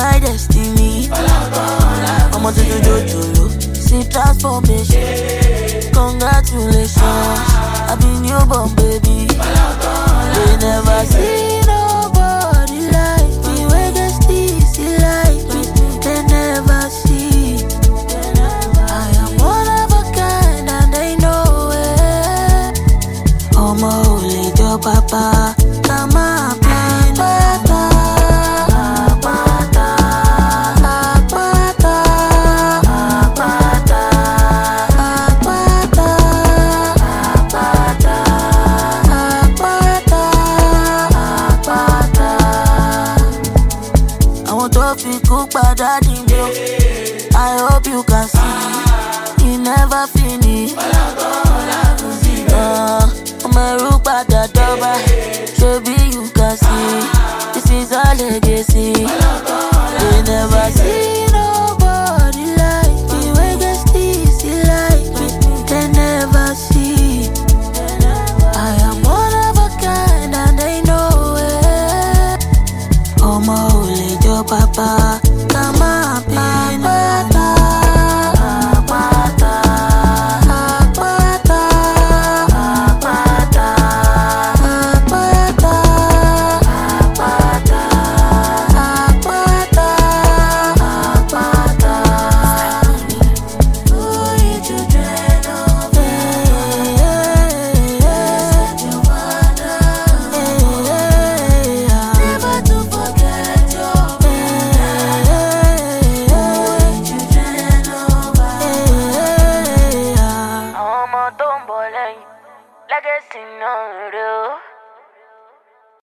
my destiny. I'm on to do Jojolo. See transformation. Congratulations. I be newborn baby. They never see nobody like me. When they see like me, they never see. I am one of a kind and they know it. Oh my holy your papa, come on, blind pata. I hope you can see, he never finish. Maybe you can see, this is our legacy. They never see nobody like me. When they see like me, they never see. I am one of a kind and they know it. Oh my holy your papa. Legacy no real.